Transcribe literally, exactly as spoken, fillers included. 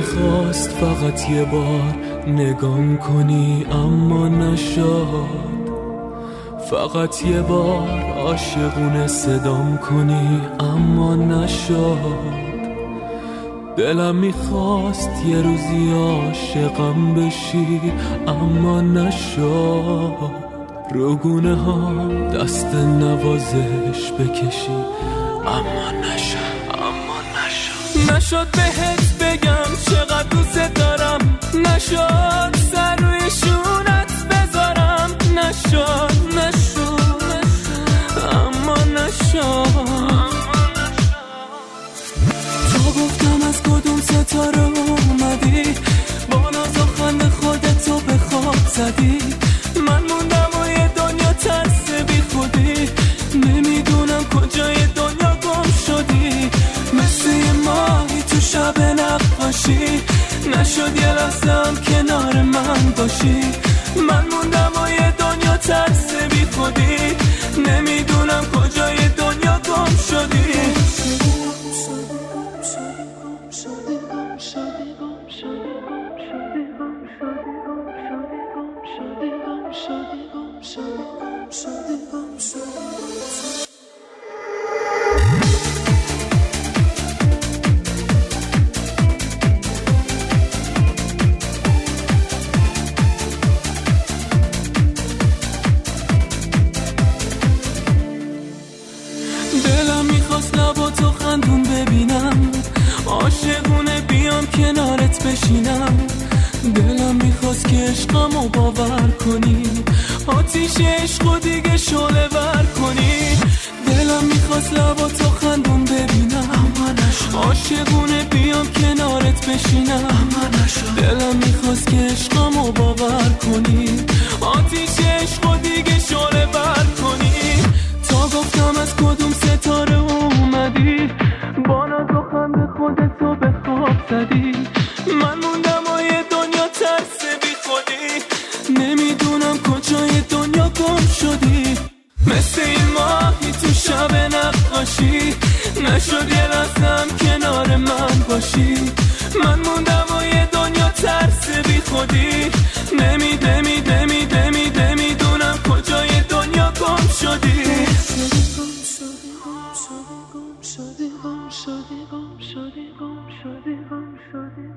میخواست فقط یه بار نگام کنی اما نشد، فقط یه بار عاشقونه صدام کنی اما نشد. دلم میخواست یه روزی عاشقم بشی اما نشد. روگونه ها دست نوازش بکشی اما نشد، اما نشد. نشد بهت بگم چقدر دوست دارم، نشد سر روی شونت بذارم، نشد نشد اما نشد. تو گفتم از کدوم ستاره اومدی، با ناز و خنده خودتو به خواب زدی. من موندم و یه دنیا ترس بی خودی، نمیدونم کجای دنیا گم شدی. مثل یه ماهی تو شب نقاشی، نشد یه لحظه هم کنار من باشی. من موندم و یه دنیا ترس بی خودی، نمیدونم کجای دنیا گم شدی. دلم میخواست لباتو خندون ببینم، عاشقونه بیام کنارت بشینم. دلم میخواست که عشقمو باور کنی، آتیش عشقو دیگه شعله ور کنی. دلم میخواست لباتو خندون ببینم، اما نشد. عاشقونه بیام کنارت بشینم، اما نشد. دلم میخواست که عشقمو باور کنی، آتیش عشقو دیگه شعله ور کنی. تا گفتم از کدوم ستاره اومدی، با ناز و خنده خودتو به خواب زدی. من موندم و یه دنیا ترس بی خودی، نمیدونم کجای دنیا گم شدی. مثل این ماهی تو شب نقاشی، نشد یه لحظه هم کنار من باشی. من موندم و یه دنیا ترس بی خودی، نمی نمی نمی نمی نمیدونم کجای دنیا گم شدی. شدی گم شدی گم شدی گم شدی گم شدی گم شدی